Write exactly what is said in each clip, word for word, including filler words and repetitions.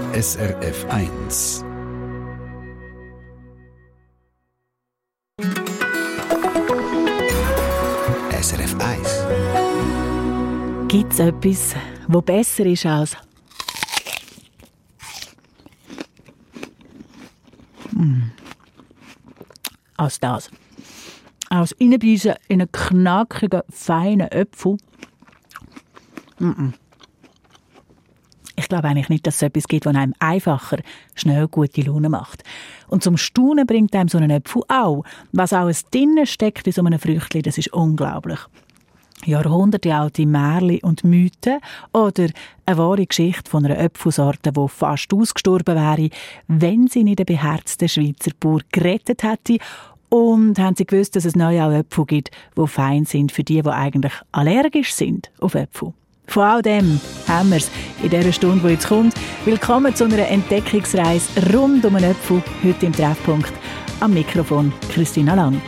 S R F eins. S R F eins. Gibt es etwas, das besser ist als mm. als das? Als reinbeissen in einen knackigen, feinen Apfel? Mm-mm. Ich glaube eigentlich nicht, dass es etwas gibt, das einem einfacher schnell gute Laune macht. Und zum Staunen bringt einem so einen Apfel auch. Was alles drinnen steckt in so einem Früchtchen, das ist unglaublich. Jahrhundertealte Märchen und Mythen oder eine wahre Geschichte von einer Äpfelsorte, die fast ausgestorben wäre, wenn sie nicht den beherzten Schweizer Bauer gerettet hätte. Und haben sie gewusst, dass es neu auch Äpfel gibt, die fein sind für die, die eigentlich allergisch sind auf Äpfel. Von all dem haben wir es in dieser Stunde, die jetzt kommt. Willkommen zu einer Entdeckungsreise rund um einen Apfel, heute im Treffpunkt. Am Mikrofon Christina Lang.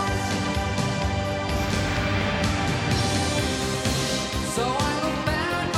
So I look back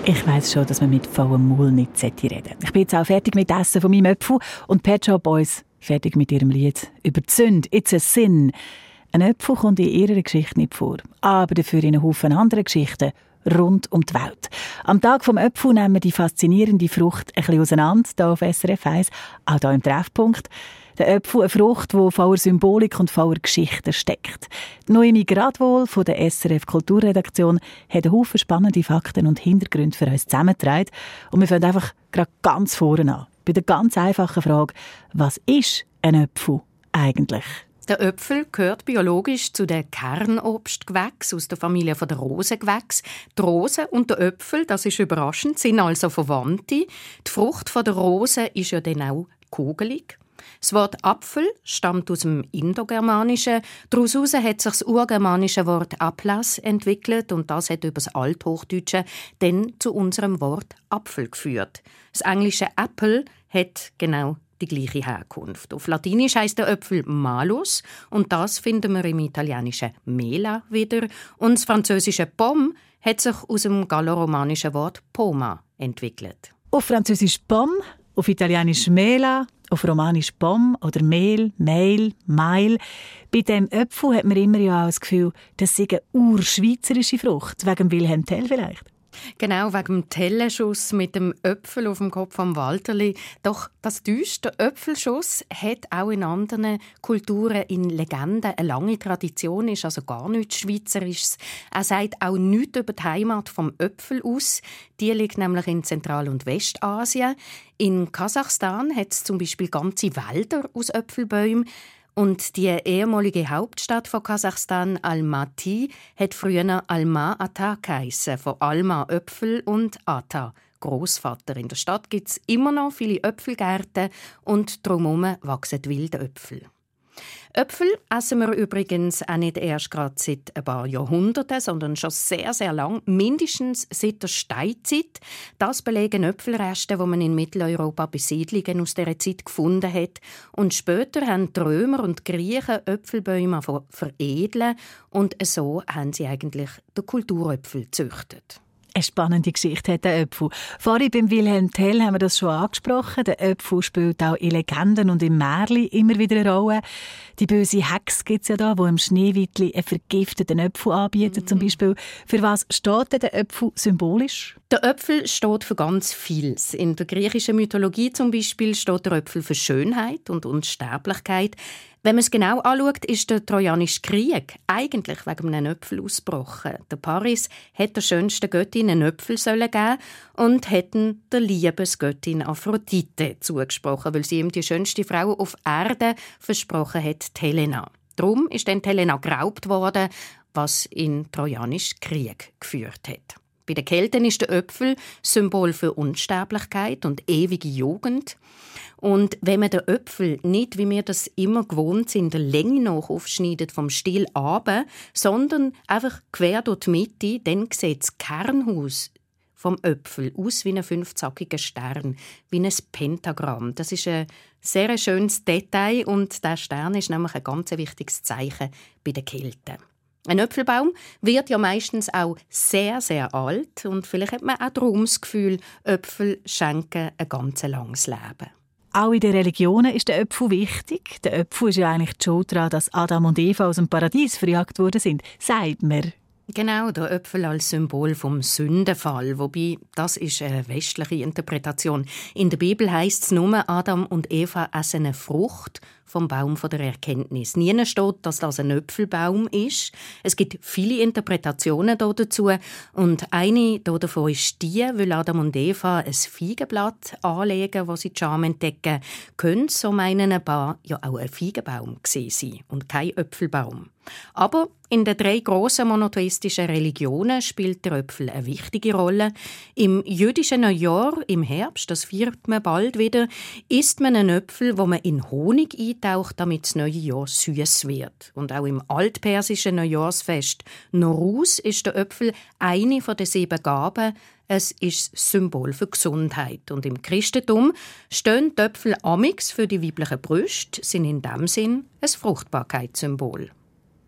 Ich weiss schon, dass man mit vollem Maul nicht reden sollte. Ich bin jetzt auch fertig mit dem Essen von meinem Apfel und Pet Shop Boys fertig mit ihrem Lied über die Sünde. It's a sin. Ein Apfel kommt in ihrer Geschichte nicht vor, aber dafür in einem Haufen anderen Geschichten rund um die Welt. Am Tag vom Apfel nehmen wir die faszinierende Frucht ein bisschen auseinander, hier auf S R F eins, auch hier im Treffpunkt. Der Apfel, eine Frucht, die voller Symbolik und voller Geschichten steckt. Die Noemi Gradwohl von der S R F Kulturredaktion hat einen Haufen spannende Fakten und Hintergründe für uns zusammengetragen. Und wir fangen einfach gerade ganz vorne an. Bei der ganz einfachen Frage, was ist ein Apfel eigentlich? Der Apfel gehört biologisch zu den Kernobstgewächsen aus der Familie der Rosengewächse. Die Rose und der Apfel, das ist überraschend, sind also Verwandte. Die Frucht der Rose ist ja dann auch kugelig. Das Wort Apfel stammt aus dem Indogermanischen. Daraus hat sich das urgermanische Wort Aplas entwickelt und das hat über das Althochdeutsche dann zu unserem Wort Apfel geführt. Das englische Apple hat genau die gleiche Herkunft. Auf Latinisch heisst der Apfel Malus und das finden wir im italienischen Mela wieder. Und das französische Pomme hat sich aus dem galloromanischen Wort Poma entwickelt. Auf Französisch Pomme, auf Italienisch Mela, auf Romanisch Pomme oder Mehl, Mehl, Meil. Bei diesem Apfel hat man immer ja auch das Gefühl, das sei eine urschweizerische Frucht, wegen Wilhelm Tell vielleicht. Genau, wegen dem Tellenschuss mit dem Äpfel auf dem Kopf vom Walterli. Doch das täuscht, der Äpfelschuss hat auch in anderen Kulturen, in Legenden, eine lange Tradition, ist also gar nichts Schweizerisches. Er sagt auch nichts über die Heimat vom Äpfel aus. Die liegt nämlich in Zentral- und Westasien. In Kasachstan hat es zum Beispiel ganze Wälder aus Äpfelbäumen. Und die ehemalige Hauptstadt von Kasachstan, Almaty, hat früher Alma-Ata geheissen, von Alma Äpfel und Ata Großvater. In der Stadt gibt es immer noch viele Äpfelgärten und drumherum wachsen wilde Äpfel. Äpfel essen wir übrigens auch nicht erst gerade seit ein paar Jahrhunderten, sondern schon sehr, sehr lang, mindestens seit der Steinzeit. Das belegen Äpfelreste, die man in Mitteleuropa bei Siedlungen aus dieser Zeit gefunden hat. Und später haben die Römer und die Griechen Äpfelbäume veredeln und so haben sie eigentlich den Kulturöpfel gezüchtet. Eine spannende Geschichte hat der Apfel. Vorhin beim Wilhelm Tell haben wir das schon angesprochen. Der Apfel spielt auch in Legenden und im Märchen immer wieder eine Rolle. Die böse Hexe gibt es ja da, die dem Schneewittli einen vergifteten Apfel anbietet. Mm. Zum Beispiel. Für was steht denn der Apfel symbolisch? Der Apfel steht für ganz vieles. In der griechischen Mythologie zum Beispiel steht der Apfel für Schönheit und Unsterblichkeit. Wenn man es genau anschaut, ist der Trojanische Krieg eigentlich wegen einem Apfel ausgebrochen. Der Paris hätte der schönsten Göttin einen Apfel geben und hätten der Liebesgöttin Aphrodite zugesprochen, weil sie ihm die schönste Frau auf Erde versprochen hat, die Helena. Darum ist dann Helena geraubt worden, was in den Trojanischen Krieg geführt hat. Bei den Kelten ist der Apfel Symbol für Unsterblichkeit und ewige Jugend. Und wenn man den Apfel nicht, wie wir das immer gewohnt sind, der Länge nach aufschneidet, vom Stiel runter, sondern einfach quer durch die Mitte, dann sieht das Kernhaus vom Apfel aus wie ein fünfzackiger Stern, wie ein Pentagramm. Das ist ein sehr schönes Detail und der Stern ist nämlich ein ganz wichtiges Zeichen bei den Kelten. Ein Äpfelbaum wird ja meistens auch sehr, sehr alt und vielleicht hat man auch darum das Gefühl, Äpfel schenken ein ganz langes Leben. Auch in den Religionen ist der Apfel wichtig. Der Apfel ist ja eigentlich die Schuld daran, dass Adam und Eva aus dem Paradies verjagt worden sind, sagt man. Genau, der Apfel als Symbol vom Sündenfall, wobei das ist eine westliche Interpretation. In der Bibel heisst es nur, Adam und Eva essen eine Frucht vom Baum der Erkenntnis. Nie steht, dass das ein Äpfelbaum ist. Es gibt viele Interpretationen dazu und eine davon ist die, weil Adam und Eva ein Feigenblatt anlegen, das sie die Scham entdecken, könnte, so meinen ein paar, ja auch ein Feigenbaum gewesen sein und kein Äpfelbaum. Aber in den drei grossen monotheistischen Religionen spielt der Apfel eine wichtige Rolle. Im jüdischen Neujahr, im Herbst, das feiert man bald wieder, isst man einen Apfel, wo man in Honig eintaucht, damit das neue Jahr süß wird. Und auch im altpersischen Neujahrsfest Nowruz ist der Apfel eine der sieben Gaben. Es ist das Symbol für Gesundheit. Und im Christentum stehen die Äpfel amix für die weiblichen Brüste, sind in dem Sinn ein Fruchtbarkeitssymbol.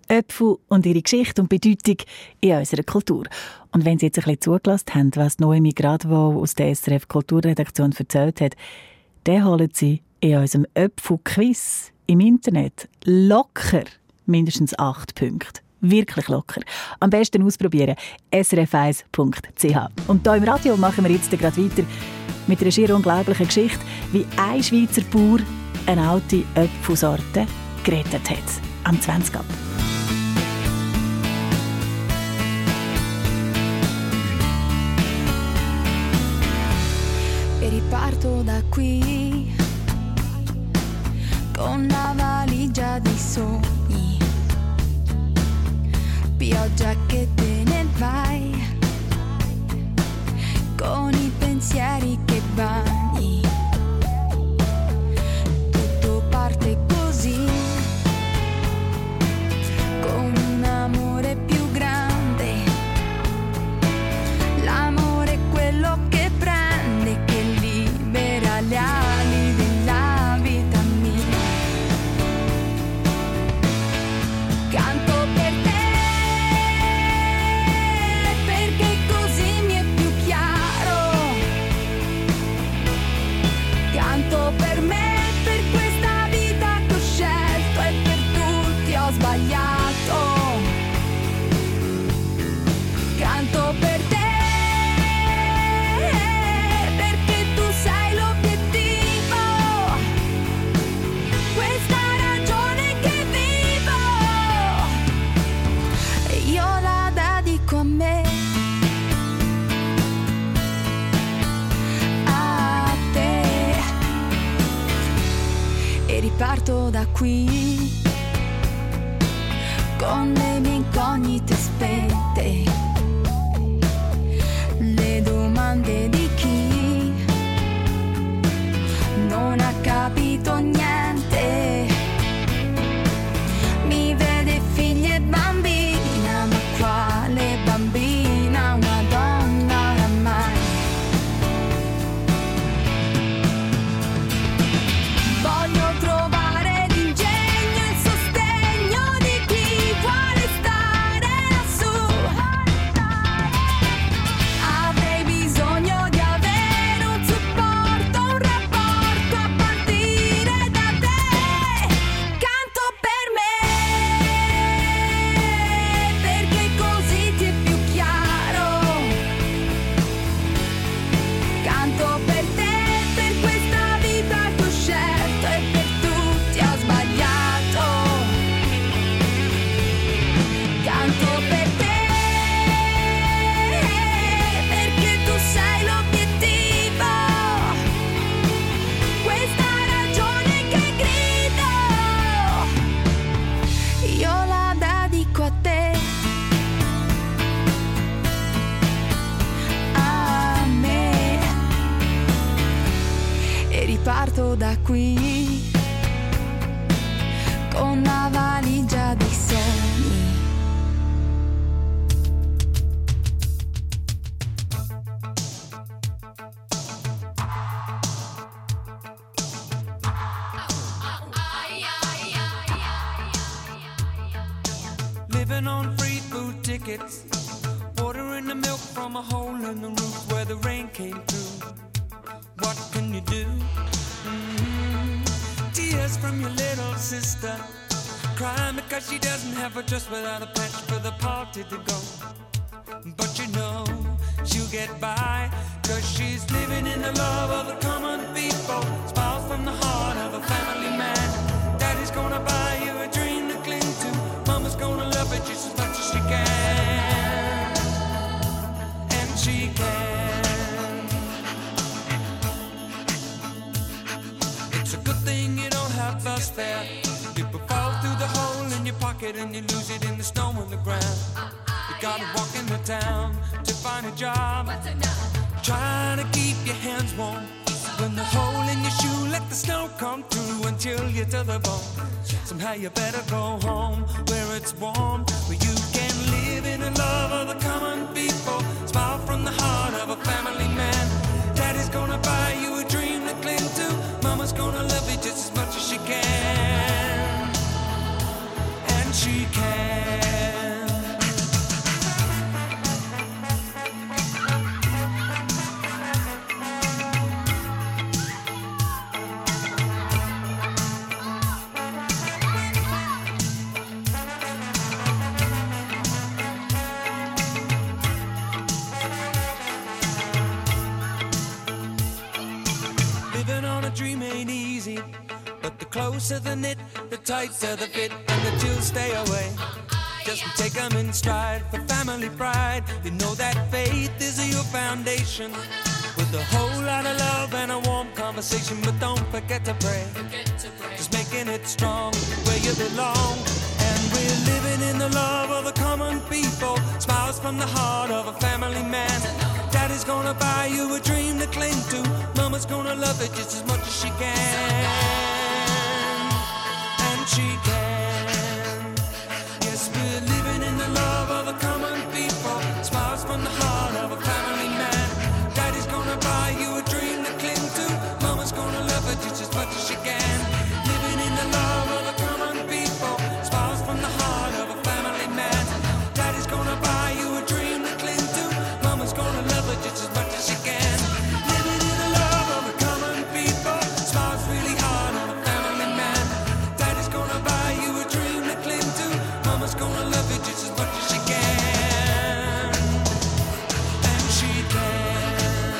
Äpfel und ihre Geschichte und Bedeutung in unserer Kultur. Und wenn Sie jetzt ein bisschen zugelassen haben, was Noemi Gradwohl aus der S R F Kulturredaktion erzählt hat, dann holen Sie in unserem Äpfel-Quiz im Internet locker mindestens acht Punkte. Wirklich locker. Am besten ausprobieren. S R F eins Punkt c h. Und hier im Radio machen wir jetzt gerade weiter mit einer schier unglaublichen Geschichte, wie ein Schweizer Bauer eine alte Äpfelsorte gerettet hat. Am zwanzig ab. E riparto da qui con la valigia dei sogni, pioggia che te ne vai, con i pensieri che bagni, tutto parte così, con un amore più grande, l'amore è quello che prende, che libera le ali della vita mia, canto per te. Per me, per questa vita che ho scelto e per tutti ho sbagliato, canto per te, perché tu sei l'obiettivo, questa ragione che vivo, e io la dedico a me. Riparto da qui con le mie incognite spente, le domande di chi non ha capito niente, mi vede figlia e bambina, ma quale bambina, una donna oramai. Voglio trovare l'ingegno e il sostegno di chi vuole stare lassù. Avrei bisogno di avere un supporto, un rapporto a partire da te. Canto per me, perché così ti è più chiaro. Canto per te, per questa vita che ho scelto e per tutti ho sbagliato, canto per te, perché tu sei l'obiettivo, questa ragione che grido, io la dedico a te, a me, e riparto da qui con la valigia dei sogni. Living on free food tickets, ordering the milk from a hole in the roof where the rain came through. What can you do? Mm-hmm. Tears from your little sister, crying because she doesn't have a dress without a patch for the party to go. But you know she'll get by, cause she's living in the love of the common people. Smiles from the heart of a family man. Daddy's gonna buy you a dream to cling to. Mama's gonna love it just as much as she can. And she can. It's a good thing you don't have bus fare. People fall through the hole in your pocket and you lose it in the snow on the ground. You gotta walk into town to find a job, trying to keep your hands warm. When the hole in your shoe, let the snow come through and chill you to the bone. Somehow you better go home where it's warm, where you can live in the love of the common people. Smile from the heart of a family man. Daddy's gonna buy you a dream to cling to. Mama's gonna love you just as much as she can. And she can. But the closer the knit, the tighter the fit, and the chills stay away. Just take them in stride for family pride. You know that faith is your foundation, with a whole lot of love and a warm conversation. But don't forget to pray, just making it strong where you belong. And we're living in the love of the common people, smiles from the heart of a family man. Daddy's gonna buy you a dream to cling to, Mama's gonna love it just as much as she can. And she can. Yes, we're living in the love of the common people, smiles from the heart of a family man. Daddy's gonna buy you a dream to cling to, Mama's gonna love it just as much as she can. Living in the love of the common people, smiles from the heart of a family man. Daddy's gonna buy you a dream to cling to, Mama's gonna love it just as much as she can. Living in the love of the common people, smiles really hard on a family man. Daddy's gonna buy you a dream to cling to, Mama's gonna love it just as much as she can. And she can.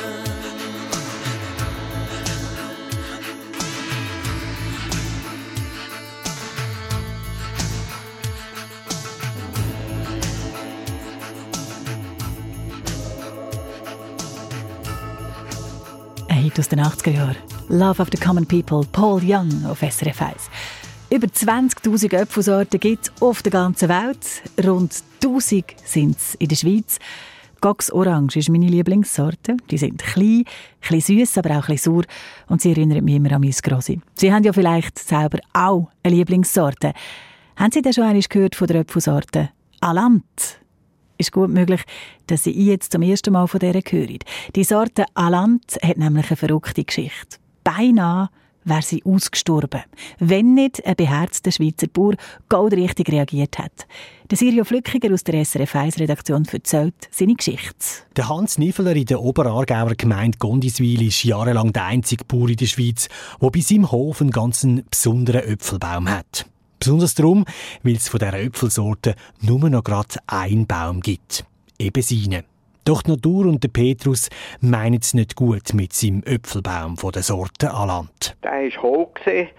Ein Hit aus den achtziger Jahren. «Love of the Common People», Paul Young auf S R F eins. Über zwanzigtausend Apfelsorten gibt es auf der ganzen Welt. Rund tausend sind es in der Schweiz. Cox Orange ist meine Lieblingssorte. Die sind klein, ein bisschen süß, aber auch ein bisschen sauer. Und sie erinnern mich immer an mein Grossi. Sie haben ja vielleicht selber auch eine Lieblingssorte. Haben Sie denn schon einmal gehört von der Apfelsorte Alant? Ist gut möglich, dass Sie jetzt zum ersten Mal von dieser hören. Die Sorte Alant hat nämlich eine verrückte Geschichte. Beinahe wäre sie ausgestorben, wenn nicht ein beherzter Schweizer Bauer goldrichtig reagiert hat. Der Sirio Flückiger aus der S R F eins-Redaktion erzählt seine Geschichte. Der Hans Nifeler in der Oberaargauer Gemeinde Gondiswil ist jahrelang der einzige Bauer in der Schweiz, der bei seinem Hof einen ganz besonderen Äpfelbaum hat. Besonders darum, weil es von dieser Äpfelsorte nur noch gerade einen Baum gibt. Eben seinen. Doch die Natur und der Petrus meinen es nicht gut mit seinem Äpfelbaum von der Sorte Alant. Der war hoch.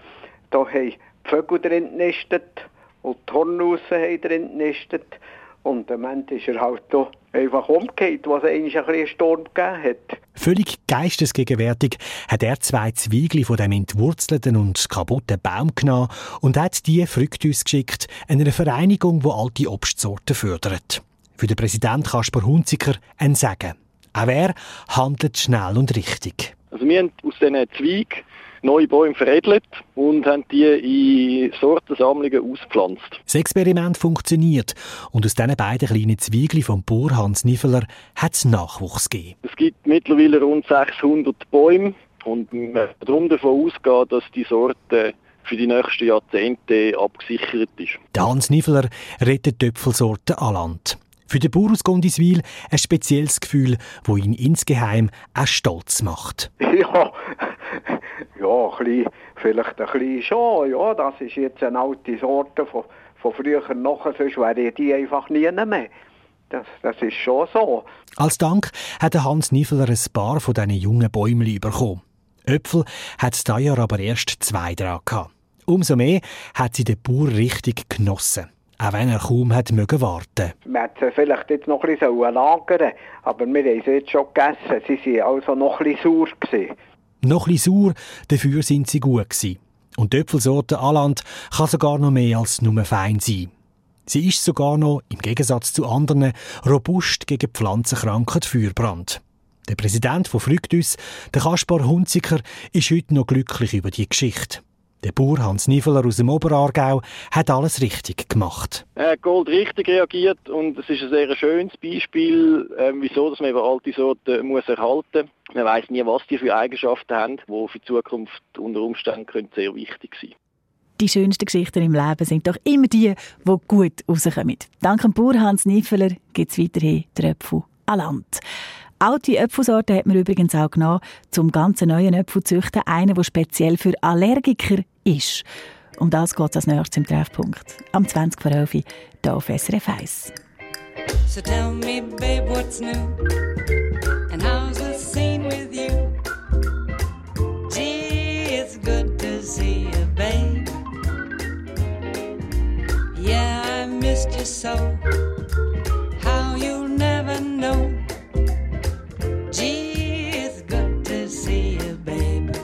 Da haben die Vögel drin genistet und die Hornussen haben drin genistet. Und am Ende ist er halt da einfach umgekehrt, was eigentlich ein bisschen Sturm gegeben hat. Völlig geistesgegenwärtig hat er zwei Zweigli von dem entwurzelten und kaputten Baum genommen und hat die Fructus geschickt, einer Vereinigung, die alte Obstsorten fördert. Für den Präsident Kaspar Hunziker ein Segen. Auch er handelt schnell und richtig. Also wir haben aus diesen Zweigen neue Bäume veredelt und haben die in Sortensammlungen ausgepflanzt. Das Experiment funktioniert und aus diesen beiden kleinen Zweigli vom Bauer Hans Nifeler hat es Nachwuchs gegeben. Es gibt mittlerweile rund sechshundert Bäume und man kann darum davon ausgehen, dass die Sorte für die nächsten Jahrzehnte abgesichert ist. Der Hans Nifeler rettet die Äpfelsorte Alant. Für den Bauer aus Gondiswil ein spezielles Gefühl, das ihn insgeheim auch stolz macht. Ja, ja ein bisschen, vielleicht ein bisschen schon. Ja, das ist jetzt eine alte Sorte von, von früher noch, sonst wäre die einfach nie mehr. Das, das ist schon so. Als Dank hat Hans Nifeler ein paar von diesen jungen Bäumchen bekommen. Äpfel hat es dieses Jahr aber erst zwei dran gehabt. Umso mehr hat sie der Bauer richtig genossen. Auch wenn er kaum hat mögen warten. Man hätte sie vielleicht jetzt noch ein bisschen lagern, aber wir haben sie jetzt schon gegessen. Sie waren also noch ein bisschen sauer gewesen. Noch ein bisschen sauer, dafür sind sie gut gewesen. Und die Äpfelsorte Alant kann sogar noch mehr als nur fein sein. Sie ist sogar noch, im Gegensatz zu anderen, robust gegen Pflanzenkrankheit Feuerbrand. Der Präsident von Fructus, der Kaspar Hunziker, ist heute noch glücklich über die Geschichte. Der Bauer Hans Nifeler aus dem Oberaargau hat alles richtig gemacht. Er hat Gold richtig reagiert und es ist ein sehr schönes Beispiel, äh, wieso dass man eben alte Sorten muss erhalten muss. Man weiss nie, was die für Eigenschaften haben, die für die Zukunft unter Umständen können sehr wichtig sein. Die schönsten Geschichten im Leben sind doch immer die, die gut rauskommen. Dank dem Bauer Hans Nifeler gibt es weiterhin den Äpfel Alant. Alte Äpfelsorten hat man übrigens auch genommen, zum ganz neuen Äpfel zu züchten, einen, der speziell für Allergiker ist. Um das geht es als nächstes im Treffpunkt. Am zwanzig vor elf hier auf S R F eins. So tell me, babe, what's new? And how's the scene with you? Gee, it's good to see you, babe. you so. How you'll never know. Gee, it's good to see you, baby.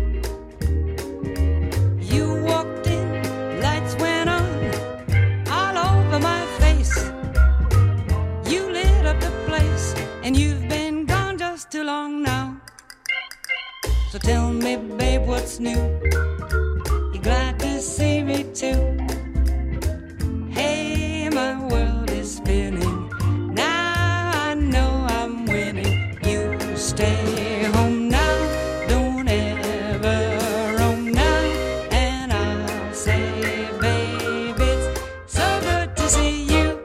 You walked in, lights went on, all over my face. You lit up the place, and you've been gone just too long now. So tell me, babe, what's new? You glad to see me too? Hey, my world is spinning. Now I know I'm winning. You stay home now, don't ever roam now. And I'll say, babe, it's so good to see you.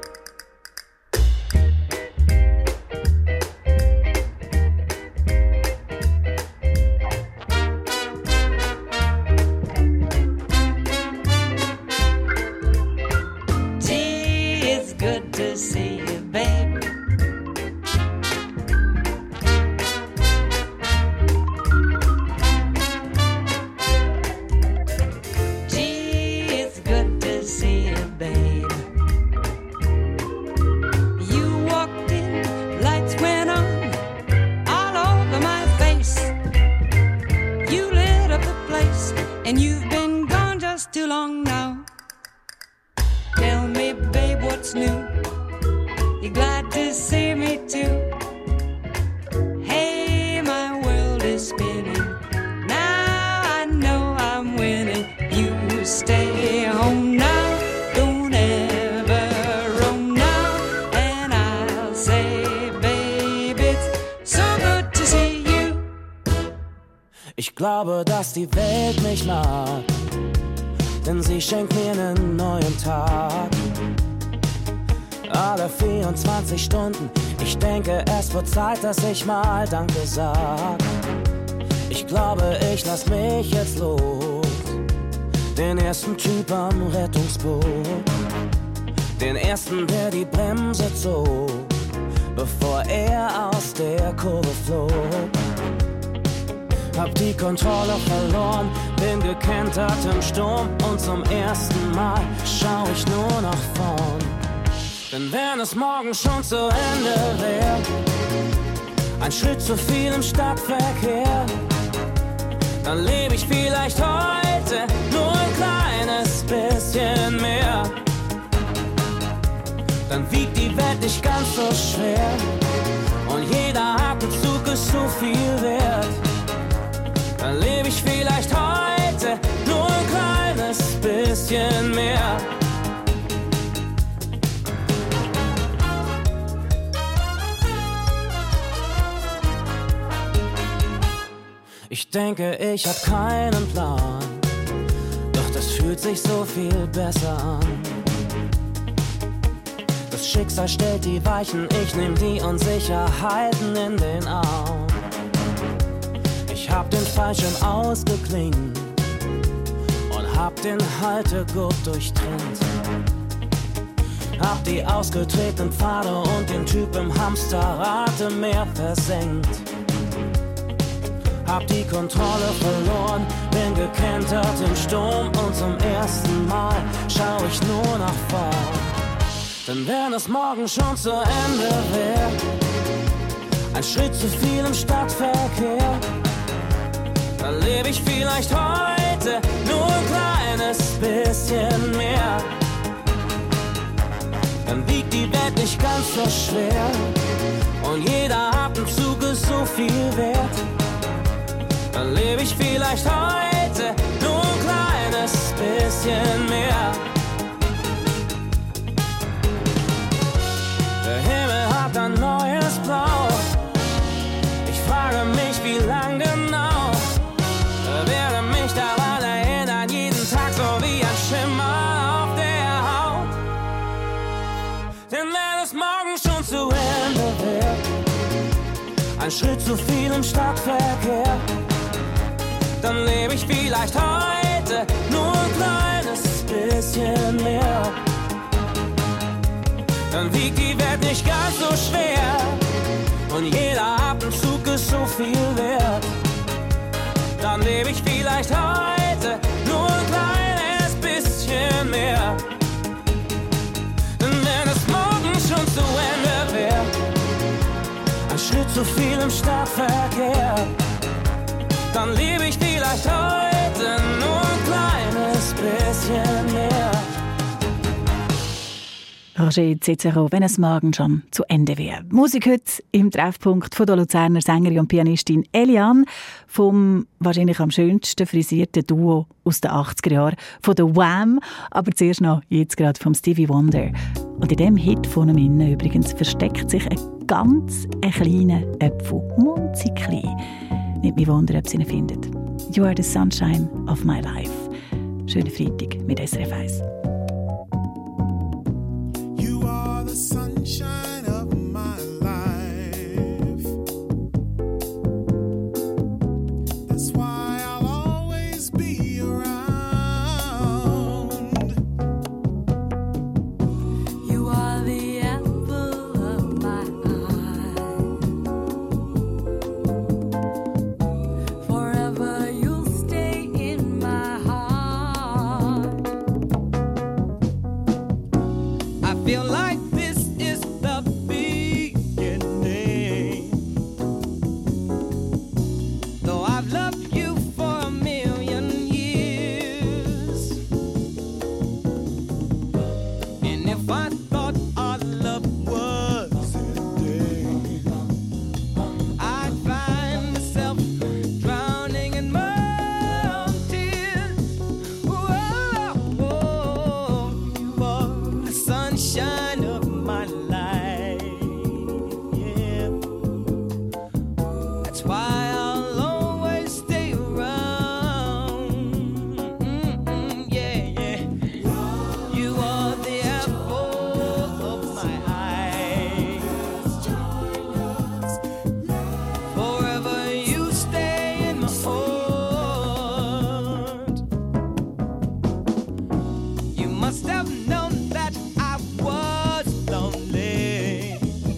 Gee, it's good to see you, babe. Gee, it's good to see you, babe. You walked in, lights went on, all over my face. You lit up the place, and you've been gone just too long now. Tell me, babe, what's new? You glad to see me too? Hey, my world is spinning. Now I know I'm winning. You stay home now, don't ever roam now. And I'll say, babe, it's so good to see you. Ich glaube, dass die Welt mich mag, denn sie schenkt mir einen neuen Tag. Alle vierundzwanzig Stunden, ich denke, es wird Zeit, dass ich mal Danke sag. Ich glaube, ich lass mich jetzt los, den ersten Typ am Rettungsboot, den ersten, der die Bremse zog, bevor er aus der Kurve flog. Hab die Kontrolle verloren, bin gekentert im Sturm und zum ersten Mal schau ich nur nach vorn. Denn wenn es morgen schon zu Ende wär, ein Schritt zu viel im Stadtverkehr, dann lebe ich vielleicht heute nur ein kleines bisschen mehr. Dann wiegt die Welt nicht ganz so schwer und jeder Atemzug ist so viel wert. Dann lebe ich vielleicht heute nur ein kleines bisschen mehr. Ich denke, ich hab keinen Plan, doch das fühlt sich so viel besser an. Das Schicksal stellt die Weichen, ich nehm die Unsicherheiten in den Arm. Ich hab den Fallschirm ausgeklingt und hab den Haltegurt durchtrennt. Hab die ausgetretenen Pfade und den Typ im Hamsterrad im Meer versenkt. Hab die Kontrolle verloren, bin gekentert im Sturm und zum ersten Mal schau ich nur nach vorn. Denn wenn es morgen schon zu Ende wär, ein Schritt zu viel im Stadtverkehr, dann lebe ich vielleicht heute nur ein kleines bisschen mehr. Dann wiegt die Welt nicht ganz so schwer und jeder Atemzug ist so viel wert. Dann lebe ich vielleicht heute nur ein kleines bisschen mehr. Der Himmel hat ein neues Blau. Ich frage mich, wie lang genau. Werde mich daran erinnern, jeden Tag so wie ein Schimmer auf der Haut. Denn wenn es morgen schon zu Ende wär, ein Schritt zu viel im Stadtverkehr, dann lebe ich vielleicht heute nur ein kleines bisschen mehr. Dann wiegt die Welt nicht ganz so schwer und jeder Atemzug ist so viel wert. Dann lebe ich vielleicht heute nur ein kleines bisschen mehr. Denn zu viel im Stadtverkehr. Dann liebe ich vielleicht heute nur ein kleines bisschen mehr. Roger Cicero, wenn es morgen schon zu Ende wäre. Musik heute im Treffpunkt von der Luzerner Sängerin und Pianistin Eliane vom wahrscheinlich am schönsten frisierten Duo aus den achtziger Jahren, von der Wham, aber zuerst noch jetzt gerade vom Stevie Wonder. Und in diesem Hit von ihm innen übrigens versteckt sich ein ganz ein kleiner Apfel, munzig klein. Nicht mich wundern, ob Sie ihn findet. You are the sunshine of my life. Schönen Freitag mit S R F eins. You are the sunshine of my life. That's why I'll always be around. You are the apple of my eye. Forever you'll stay in my heart. I feel like this is the beginning. Though I've loved you for a million years. And if I thought our love was ending, I'd find myself drowning in my own tears. Whoa, whoa, you are the sunshine of my life. Yeah, that's why I'll always stay around. Mm-mm, yeah, yeah. You are the apple of my eye. Forever you stay in my heart. You must have known that I was lonely,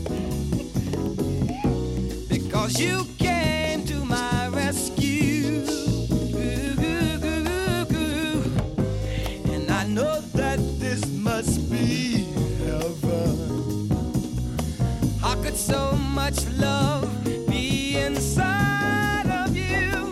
because you came to my rescue. And I know that this must be heaven. How could so much love be inside of you?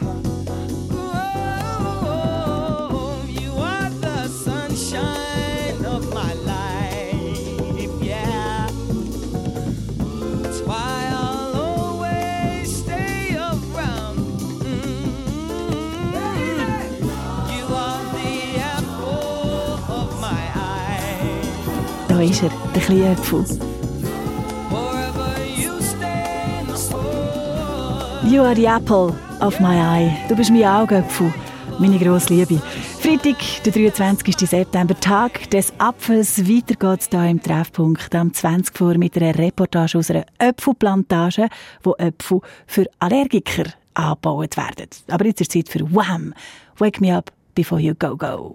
Oh, you are the sunshine of my life, yeah. That's why I'll always stay around. Mm-hmm. You are the apple of my eye. Da ist er, der kleine Apfel. Forever you stay in my heart. You are the apple of my eye. Du bist mein Augapfel, meine grosse Liebe. Freitag, der dreiundzwanzigsten September, Tag des Apfels. Weiter geht's hier im Treffpunkt am zwanzig vor mit einer Reportage aus einer Äpfelplantage, wo Äpfel für Allergiker angebaut werden. Aber jetzt ist Zeit für Wham! Wake me up before you go go.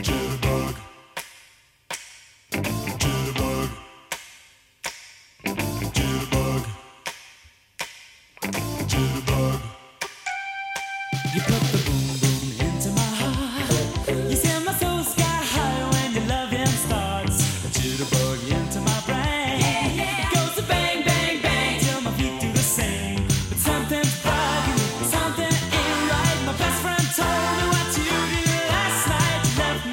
You put the boom boom into my heart. You send my soul sky high when your loving starts. A jitterbug into my brain. It goes to bang bang bang till my feet do the same. But something's bugging me, something ain't right. My best friend told me what you did last night. You left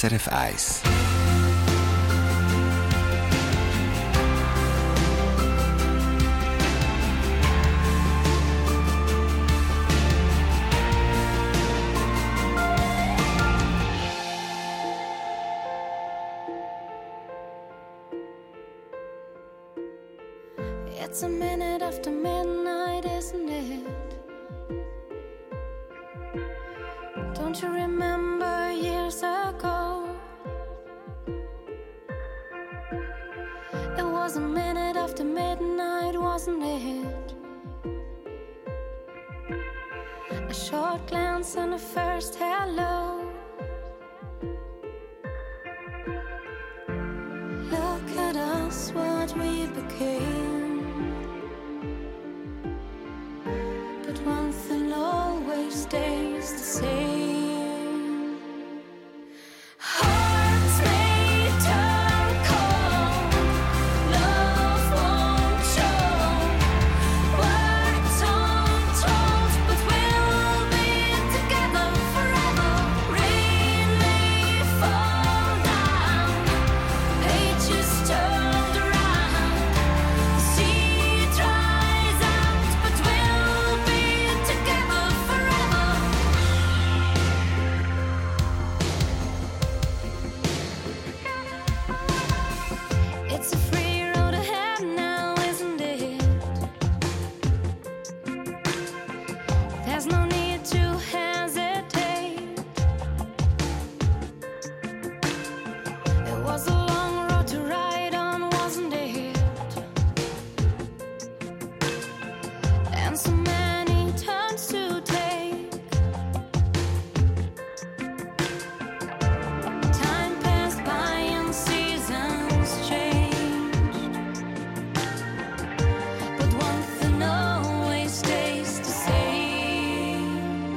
S R F eins. It's a minute after midnight, isn't it? Don't you remember years ago? It was a minute after midnight, wasn't it? A short glance and a first hello. Look at us, what we became. But one thing always stays the same. Hearts may turn cold, love won't show. Words untold, but we'll be together forever. Rain may fall down, pages turned around. The sea dries out, but we'll be together forever. It's a free road ahead now, isn't it? There's no need to hesitate. It was a long road to ride on, wasn't it? And so many turns to take. Time passed by and seasons changed, but one thing always stays the same.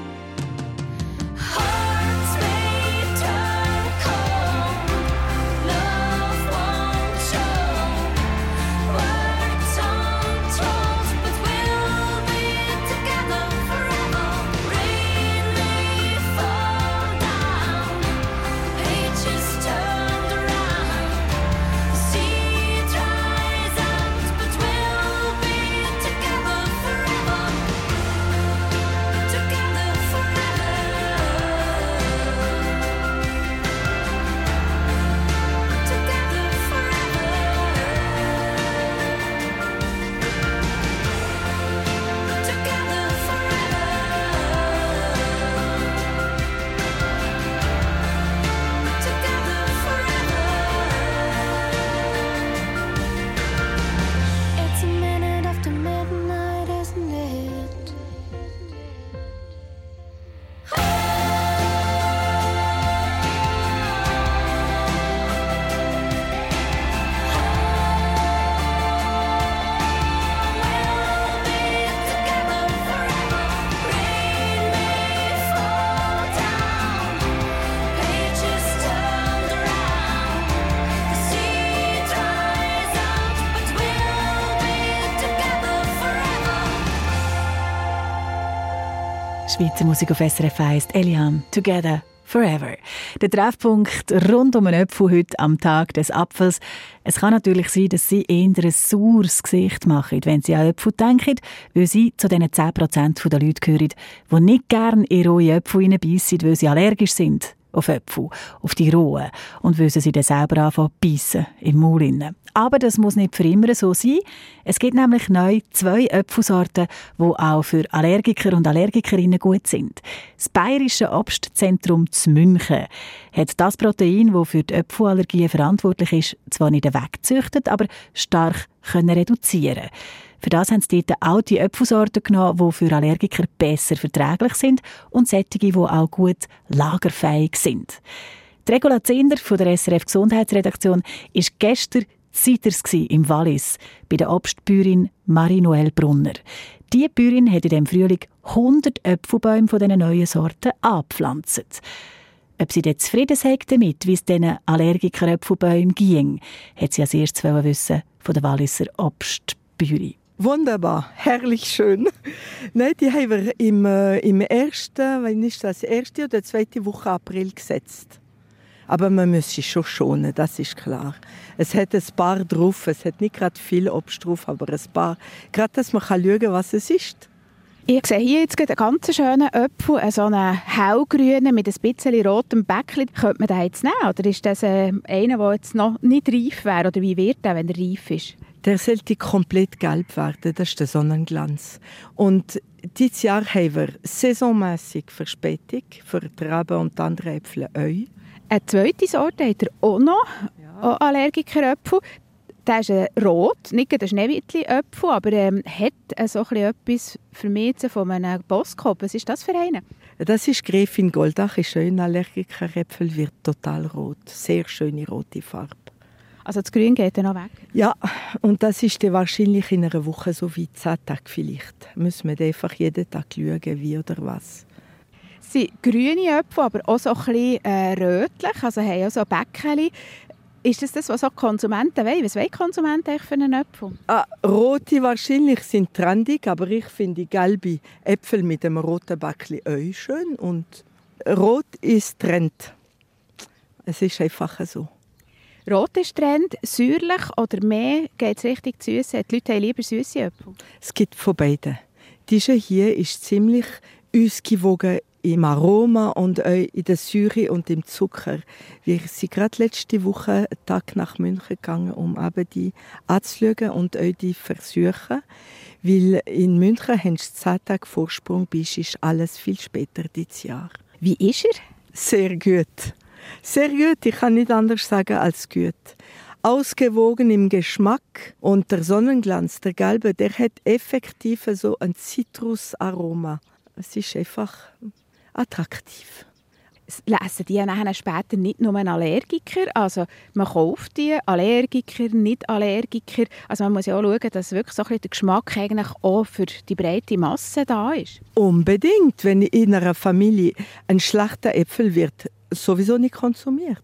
Hearts may turn cold, love won't show. Words untold, but we'll be together forever. Rain may fall down, pages turned around. The sea dries out, but we'll be together forever. Together forever. Together forever. Together forever. Together forever. It's a minute after midnight, isn't it? Together forever. Rain may fall down, pages turned around. The sea dries out, but we'll be together forever. Schweizer Musik auf S R F eins, Eliane, Together Forever. Der Treffpunkt rund um den Apfel heute am Tag des Apfels. Es kann natürlich sein, dass Sie eher ein saures Gesicht machen, wenn Sie an Äpfel denken, weil Sie zu diesen zehn Prozent der Leute gehören, die nicht gerne in rohe Äpfel hineinbeissen, weil sie allergisch sind auf Äpfel, auf die rohen, und weil sie dann selber anfangen zu beissen im Maul innen. Aber das muss nicht für immer so sein. Es gibt nämlich neu zwei Äpfelsorten, die auch für Allergiker und Allergikerinnen gut sind. Das Bayerische Obstzentrum zu München hat das Protein, das für die Äpfelallergie verantwortlich ist, zwar nicht weggezüchtet, aber stark können reduzieren. Für das haben sie dort auch die Äpfelsorten genommen, die für Allergiker besser verträglich sind und solche, die auch gut lagerfähig sind. Die Regula Zehnder von der S R F Gesundheitsredaktion war gestern Ciders im Wallis bei der Obstbäuerin Marie-Noël Brunner. Die Bäuerin hat in diesem Frühling hundert Äpfelbäume von diesen neuen Sorten angepflanzt. Ob sie dann zufrieden sei damit, wie es diesen Allergiker-Äpfelbäumen ging, hat sie als erstes wissen von der Walliser Obstbäuerin. Wunderbar, herrlich schön. Nein, die haben wir im, äh, im ersten, wann ist das, erste oder zweite Woche April gesetzt. Aber man muss sich schon schonen, das ist klar. Es hat ein paar drauf, es hat nicht gerade viel Obst drauf, aber ein paar. Gerade, dass man schauen kann, was es ist. Ich sehe hier jetzt einen ganz schönen Apfel, so einen hellgrünen mit ein bisschen rotem Bäckchen. Könnte man den jetzt nehmen? Oder ist das äh, einer, der jetzt noch nicht reif wäre? Oder wie wird der, wenn er reif ist? Der sollte komplett gelb werden, das ist der Sonnenglanz. Und dieses Jahr haben wir saisonmässig Verspätung für Trauben und andere Äpfel. Eine zweite Sorte hat er auch noch, ja. Auch Allergiker-Äpfel. Der ist äh, rot, nicht ein Schneewittli-Äpfel, aber ähm, hat äh, so etwas für mich von einem Boskop. Was ist das für einen? Das ist Gräfin Goldach, ist ein Allergiker-Äpfel, wird total rot. Sehr schöne rote Farbe. Also das Grün geht dann noch weg? Ja, und das ist dann wahrscheinlich in einer Woche so wie zehn Tage vielleicht. Müssen wir einfach jeden Tag schauen, wie oder was. Es sind grüne Äpfel, aber auch so ein bisschen äh, rötlich, also haben auch so Bäckchen. Ist das das, was auch Konsumenten wollen? Was wollen Konsumenten eigentlich für einen Äpfel? Ah, rote wahrscheinlich sind trendig, aber ich finde gelbe Äpfel mit einem roten Bäckchen auch schön. Und rot ist Trend. Es ist einfach so. Rot ist Trend, säuerlich oder mehr geht es richtig süß. Die Leute haben lieber süße Äpfel. Es gibt von beiden. Diese hier ist ziemlich ausgewogen im Aroma und auch in der Säure und im Zucker. Wir sind gerade letzte Woche einen Tag nach München gegangen, um eben die anzuschauen und auch die versuchen. Weil in München haben sie zehn Tage Vorsprung, bis ist alles viel später dieses Jahr. Wie ist er? Sehr gut. Sehr gut, ich kann nicht anders sagen als gut. Ausgewogen im Geschmack und der Sonnenglanz, der gelbe, der hat effektiv so ein Zitrusaroma. Es ist einfach attraktiv. Lesen die nachher später nicht nur ein Allergiker? Also man kauft die, Allergiker, Nicht-Allergiker. Also man muss ja auch schauen, dass wirklich so ein bisschen der Geschmack eigentlich auch für die breite Masse da ist. Unbedingt, wenn in einer Familie ein schlechter Äpfel wird, sowieso nicht konsumiert.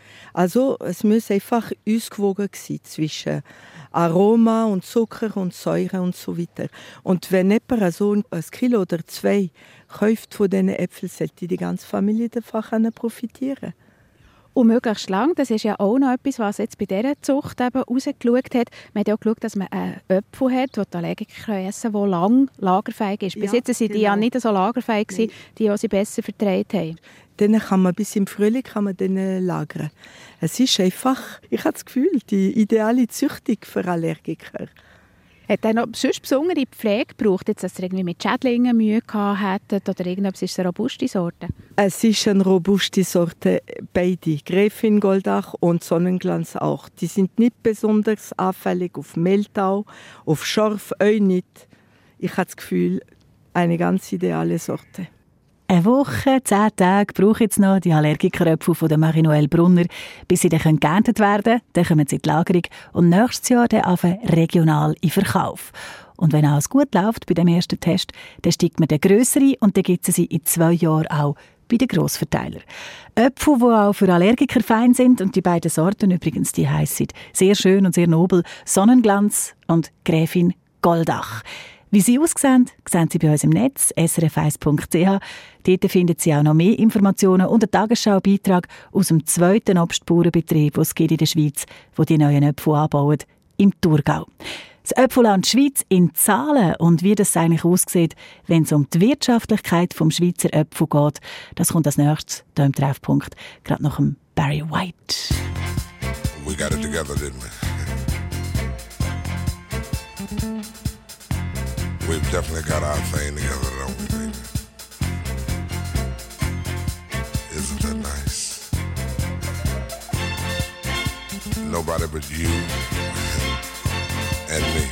Also es muss einfach ausgewogen sein zwischen Aroma und Zucker und Säure und so weiter. Und wenn jemand so ein Kilo oder zwei kauft von diesen Äpfeln, sollte die ganze Familie davon profitieren. Und möglichst lang, das ist ja auch noch etwas, was jetzt bei dieser Zucht eben rausgeschaut hat. Man hat ja auch geschaut, dass man einen Äpfel hat, den die Allergiker essen können, der lang lagerfähig ist. Bis ja, jetzt waren die genau. ja nicht so lagerfähig, gewesen, die sie besser verträgt haben. Dann kann man bis im Frühling kann man den lagern. Es ist einfach, ich habe das Gefühl, die ideale Züchtung für Allergiker. Hat er noch sonst besondere Pflege gebraucht, jetzt, dass ihr irgendwie mit Schädlingen Mühe gehabt hättet, oder irgendetwas? Ist es eine robuste Sorte? Es ist eine robuste Sorte, beide. Gräfin Goldach und Sonnenglanz auch. Die sind nicht besonders anfällig auf Mehltau, auf Schorf auch nicht. Ich habe das Gefühl, eine ganz ideale Sorte. Eine Woche, zehn Tage brauchen jetzt noch die Allergikeröpfel von der Marie-Noël Brunner, bis sie dann geerntet werden können. Dann kommen sie in die Lagerung und nächstes Jahr dann regional in Verkauf. Und wenn alles gut läuft bei dem ersten Test, dann steigt man den grössere und dann gibt es sie in zwei Jahren auch bei den Grossverteilern. Äpfel, die auch für Allergiker fein sind, und die beiden Sorten übrigens, die heissen sehr schön und sehr nobel, Sonnenglanz und Gräfin Goldach. Wie sie aussehen, sehen Sie bei uns im Netz, s r f eins punkt c h. Dort finden Sie auch noch mehr Informationen und einen Tagesschau-Beitrag aus dem zweiten Obstbauernbetrieb, den es gibt in der Schweiz, wo die neuen Äpfel anbauen, im Thurgau. Das Äpfelland Schweiz in Zahlen und wie das eigentlich aussieht, wenn es um die Wirtschaftlichkeit des Schweizer Äpfel geht, das kommt als nächstes hier im Treffpunkt, gerade nach dem Barry White. We got it together, didn't we? We've definitely got our thing together, don't we, baby? Isn't that nice? Nobody but you and me.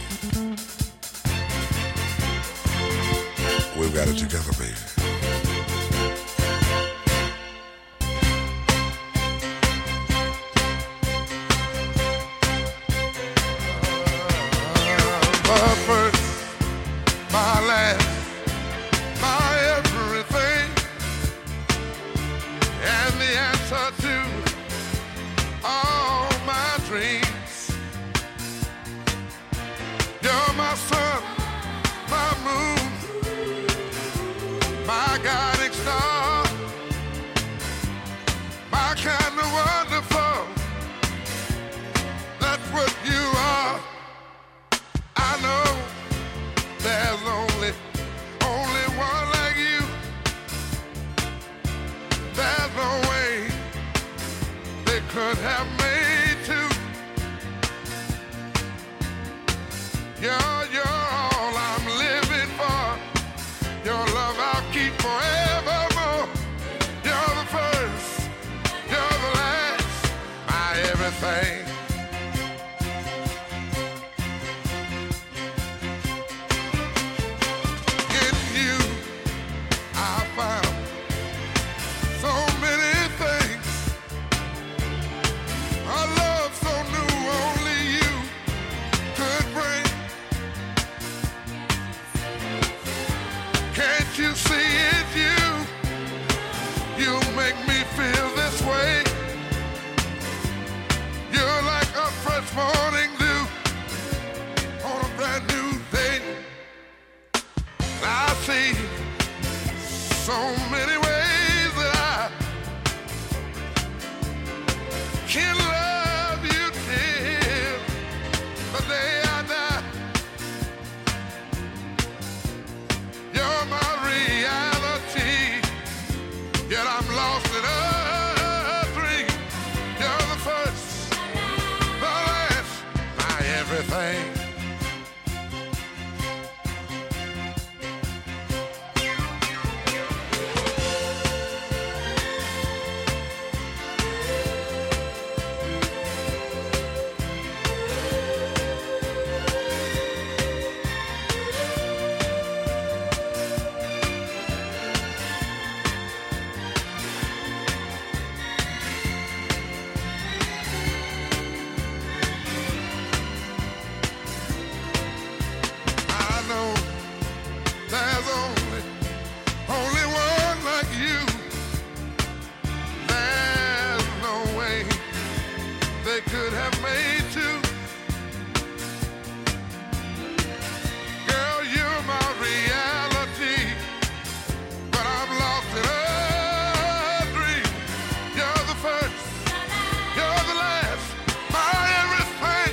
We've got it together, baby. My guiding star, my kind of what you are. I know there's only, only one like you. There's no way they could have made two. You're, you're all I'm living for. Your love I'll keep forevermore. You're the first, you're the last, my everything. In you, I found so many things. A love so new, only you could bring. Can't you see it, you? You make me feel this way. You're like a fresh morning dew on a brand new day. I see so many ways that I can love you till the day I die. You're my reality, yet I'm lost in a dream. You're the first, the last, my everything. I know there's only, only one like you. There's no way they could have made two. Girl, you're my reality, but I'm lost in a dream. You're the first, you're the last, my everything.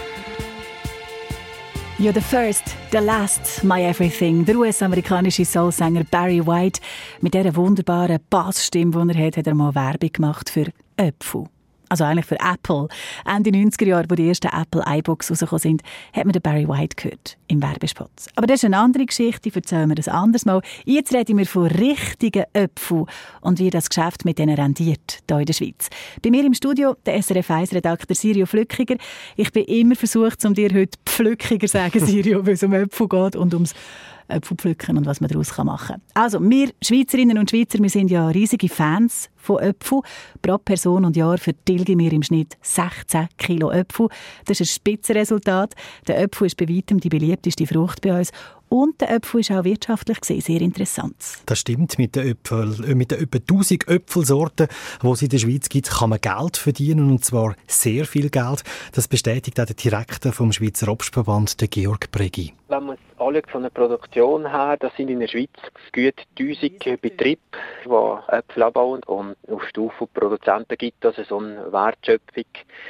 You're the first, the last, my everything. Der U S-amerikanische Soulsänger Barry White mit dieser wunderbaren Bassstimme, die er hat, hat er mal Werbung gemacht für Äpfel. Also eigentlich für Apple. Ende neunziger Jahre, wo die ersten Apple iBooks rausgekommen sind, hat man den Barry White gehört im Werbespot. Aber das ist eine andere Geschichte, die erzählen wir das anderes Mal. Jetzt reden wir von richtigen Äpfeln und wie das Geschäft mit denen rendiert hier in der Schweiz. Bei mir im Studio der S R F eins-Redakteur Sirio Flückiger. Ich bin immer versucht, um dir heute Pflückiger zu sagen, Sirio, weil es um Äpfel geht und ums Äpfel pflücken und was man daraus machen kann. Also, wir Schweizerinnen und Schweizer, wir sind ja riesige Fans von Äpfeln. Pro Person und Jahr vertilgen wir im Schnitt sechzehn Kilo Äpfel. Das ist ein Spitzenresultat. Der Äpfel ist bei weitem die beliebteste Frucht bei uns. Und der Äpfel ist auch wirtschaftlich gesehen sehr interessant. Das stimmt. Mit den, Äpfel, äh, mit den etwa tausend Äpfelsorten, die es in der Schweiz gibt, kann man Geld verdienen, und zwar sehr viel Geld. Das bestätigt auch der Direktor vom Schweizer Obstverband, der Georg Bregi. Wenn man es anschaut von der Produktion her, das sind in der Schweiz gut tausend Betriebe, die Äpfel anbauen, und auf Stufe Produzenten gibt es so eine Wertschöpfung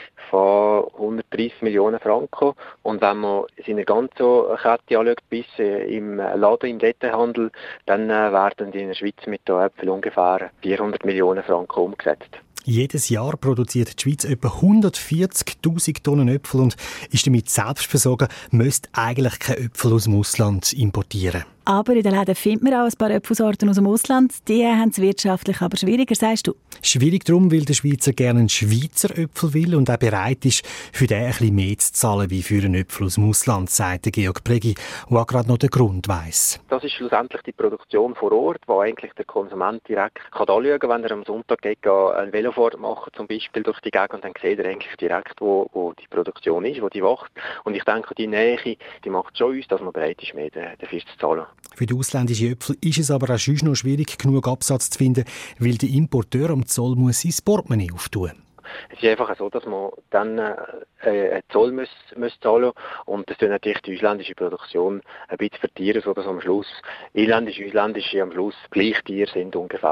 von hundertdreissig Millionen Franken. Und wenn man es in der ganzen Kette anschaut, bis im Laden, im Detailhandel, dann werden in der Schweiz mit den Äpfeln ungefähr vierhundert Millionen Franken umgesetzt. Jedes Jahr produziert die Schweiz etwa hundertvierzigtausend Tonnen Äpfel und ist damit selbstversorgt, müsste eigentlich keine Äpfel aus dem Ausland importieren. Aber in den Läden findet man auch ein paar Äpfelsorten aus dem Ausland. Die haben es wirtschaftlich aber schwieriger, sagst du? Schwierig darum, weil der Schweizer gerne einen Schweizer Äpfel will und auch bereit ist, für den ein bisschen mehr zu zahlen wie für einen Äpfel aus dem Ausland, sagt Georg Bregi, der auch gerade noch den Grund weiss. Das ist schlussendlich die Produktion vor Ort, wo eigentlich der Konsument direkt kann anschauen kann, wenn er am Sonntag geht, eine Velofahrt machen, zum Beispiel durch die Gegend, und dann sieht er eigentlich direkt, wo, wo die Produktion ist, wo die wächst. Und ich denke, die Nähe, die macht schon uns, dass man bereit ist, mehr dafür zu zahlen. Für die ausländischen Äpfel ist es aber auch sonst noch schwierig, genug Absatz zu finden, weil der Importeur am Zoll muss sein Portemonnaie auftun. Es ist einfach so, dass man dann äh, einen Zoll muss, muss zahlen muss, und das tut natürlich die ausländische Produktion ein bisschen vertieren, sodass am Schluss inländisch und ausländisch am Schluss gleich Tiere sind ungefähr.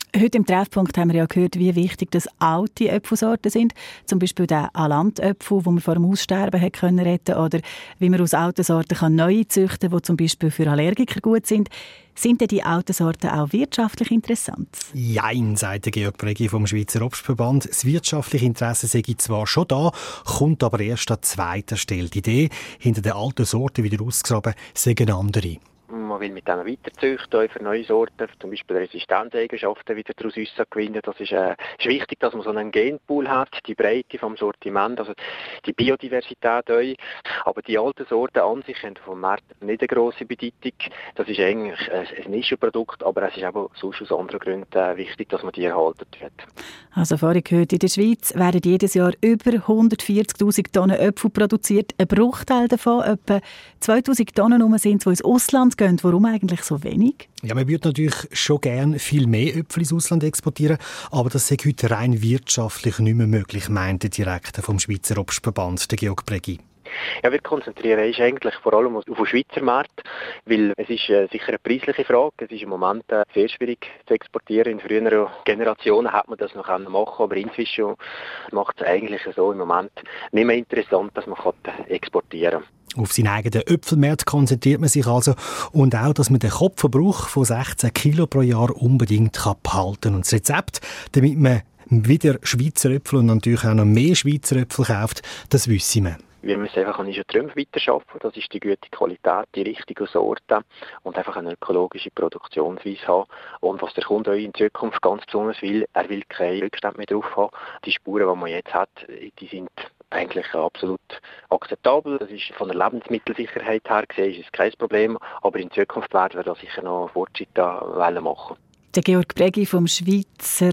Heute im Treffpunkt haben wir ja gehört, wie wichtig das alte Äpfelsorten sind. Zum Beispiel der Alantäpfel, den man vor dem Aussterben hat können retten, oder wie man aus alten Sorten neue züchten kann, die zum Beispiel für Allergiker gut sind. Sind denn die alten Sorten auch wirtschaftlich interessant? Jein, sagt der Georg Bregi vom Schweizer Obstverband. Das wirtschaftliche Interesse sei zwar schon da, kommt aber erst an zweiter Stelle. Die Idee, hinter den alten Sorten wieder auszugraben, sei eine andere. Man will mit dem weiterzüchten für neue Sorten, zum Beispiel Resistenzeigenschaften wieder daraus gewinnen. Das ist, äh, ist wichtig, dass man so einen Genpool hat, die Breite vom Sortiment, also die Biodiversität auch. Aber die alten Sorten an sich haben vom Markt nicht eine grosse Bedeutung. Das ist eigentlich ein Nischenprodukt, aber es ist auch sonst aus anderen Gründen äh, wichtig, dass man die erhalten wird. Also vorhin gehört, in der Schweiz werden jedes Jahr über hundertvierzigtausend Tonnen Äpfel produziert. Ein Bruchteil davon, etwa zweitausend Tonnen, sind, die ins Ausland gehen. Warum eigentlich so wenig? Ja, man würde natürlich schon gerne viel mehr Äpfel ins Ausland exportieren, aber das ist heute rein wirtschaftlich nicht mehr möglich, meint der Direktor vom Schweizer Obstverband, der Georg Bregi. Ja, wir konzentrieren uns eigentlich vor allem auf den Schweizer Markt, weil es ist äh, sicher eine preisliche Frage. Es ist im Moment äh, sehr schwierig zu exportieren. In früheren Generationen hat man das noch machen können, aber inzwischen macht es eigentlich so im Moment nicht mehr interessant, dass man exportieren kann. Auf seinen eigenen Äpfelmarkt konzentriert man sich also und auch, dass man den Kopfverbrauch von sechzehn Kilo pro Jahr unbedingt behalten kann. Und das Rezept, damit man wieder Schweizer Äpfel und natürlich auch noch mehr Schweizer Äpfel kauft, das wissen wir. Wir müssen einfach an unseren Trümpfen weiterarbeiten. Das ist die gute Qualität, die richtige Sorte und einfach eine ökologische Produktionsweise haben. Und was der Kunde in Zukunft ganz besonders will, er will keine Rückstände mehr drauf haben. Die Spuren, die man jetzt hat, die sind eigentlich absolut akzeptabel. Das ist von der Lebensmittelsicherheit her gesehen, ist es kein Problem. Aber in Zukunft werden wir da sicher noch Fortschritte machen. Der Georg Bregi vom Schweizer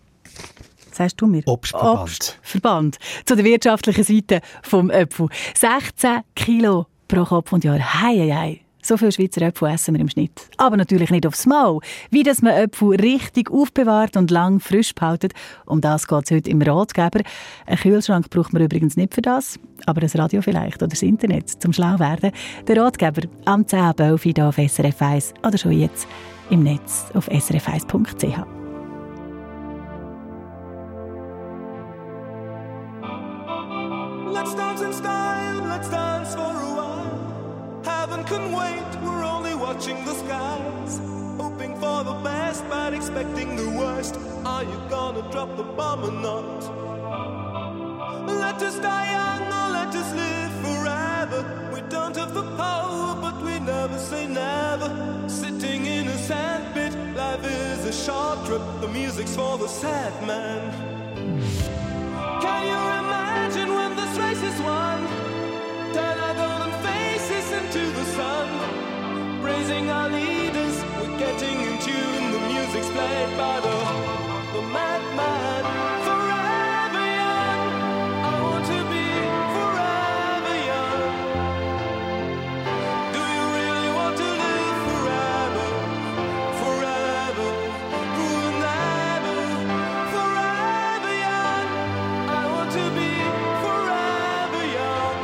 Sagst du mir? Obstverband. Obstverband. Zu der wirtschaftlichen Seite vom Äpfel. sechzehn Kilo pro Kopf und Jahr. Hei, hei, hei. So viele Schweizer Äpfel essen wir im Schnitt. Aber natürlich nicht aufs Maul. Wie dass man Äpfel richtig aufbewahrt und lang frisch behaltet. Um das geht es heute im Ratgeber. Einen Kühlschrank braucht man übrigens nicht für das. Aber ein Radio vielleicht oder das Internet zum schlau werden. Der Ratgeber am zehn ab elf hier auf S R F eins oder schon jetzt im Netz auf s r f eins punkt c h. Let's dance in style, let's dance for a while. Heaven can wait, we're only watching the skies. Hoping for the best, but expecting the worst. Are you gonna drop the bomb or not? Let us die young or let us live forever. We don't have the power, but we never say never. Sitting in a sandpit, life is a short trip. The music's for the sad man. Can you imagine when this race is won? Turn our golden faces into the sun. Praising our leaders, we're getting in tune. The music's played by the, the madman. Forever young, I want to be forever young. Do you really want to live forever? Forever, forever, forever young. I want to be forever young.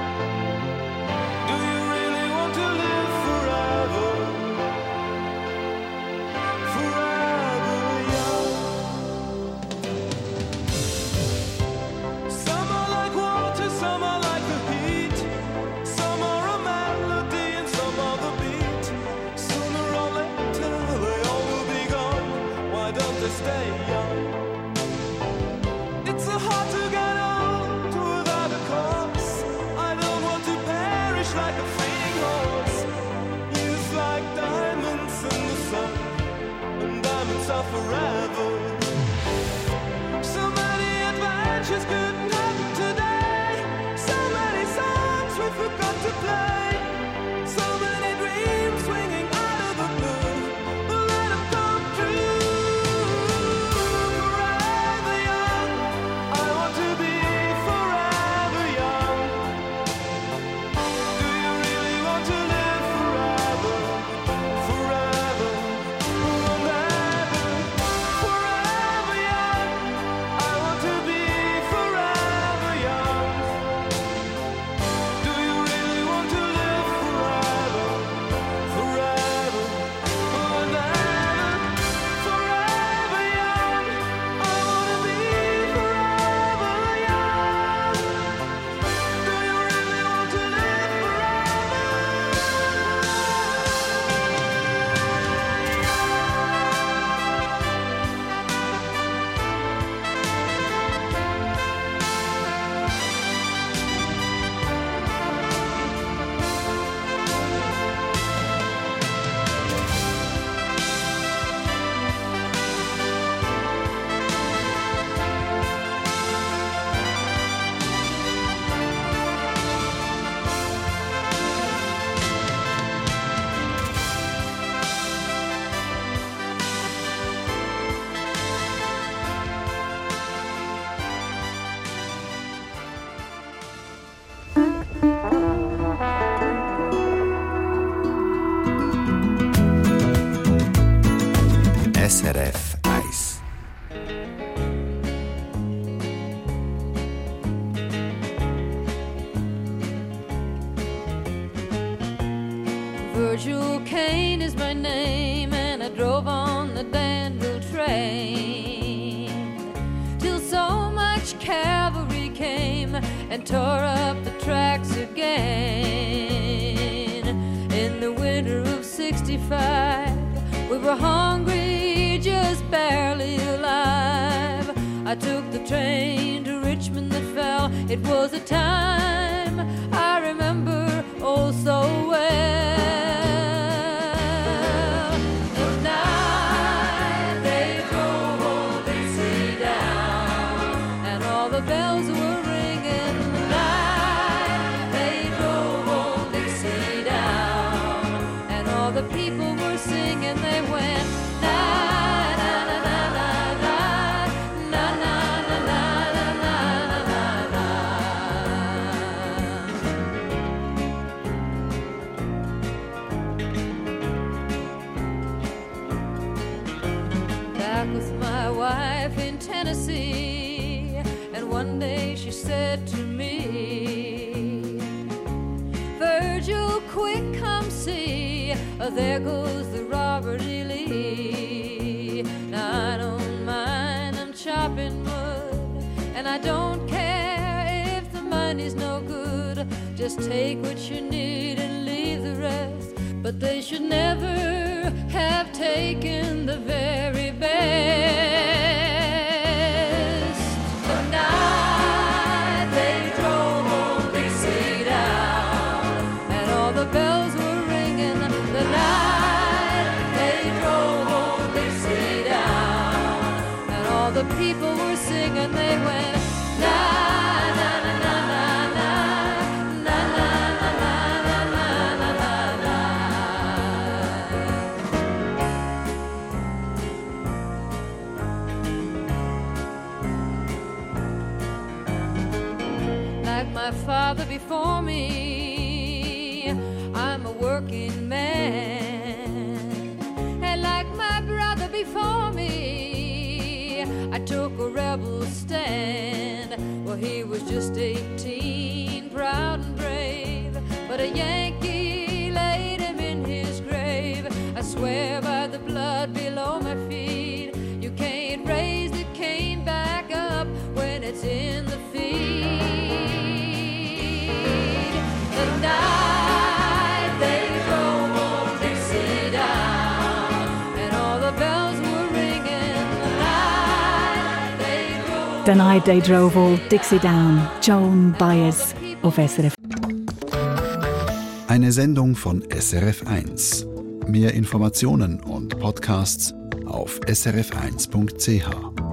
Do you really want to live forever? Forever young. Virgil Kane is my name, and I drove on the Danville train till so much cavalry came and tore up the tracks again. In the winter of sixty-five, we were hungry, just barely alive. I took the train to Richmond that fell. It was a time I remember oh so well. The night they drove old Dixie down, and all the bells were ringing. The night they drove old Dixie down, and all the people were singing. They went na na na na na na na na na na na na na. Back with my wife in Tennessee, and one day she said to me, Virgil, quick, come see, oh, there goes the Robert E. Lee. Now I don't mind, I'm chopping wood, and I don't care if the money's no good. Just take what you need and leave the rest. But they should never have taken the very best. The night they drove old Dixie down, and all the bells were ringing. The night they drove old Dixie down, and all the people were singing. They went na na na na na na na na na na na na na. Like my father before me, I'm a working man, and like my brother before me, I took a rebel stand. Well, he was just eighteen, proud and brave, but a Yankee laid him in his grave. I swear by the blood below my feet, you can't raise the cane back up when it's in the feed. The night they drove old Dixie down, and all the bells were ringing. The night they drove The Night They Drove Old Dixie Down, Joan Baez auf S R F. Eine Sendung von S R F eins. Mehr Informationen und Podcasts auf s r f eins punkt c h.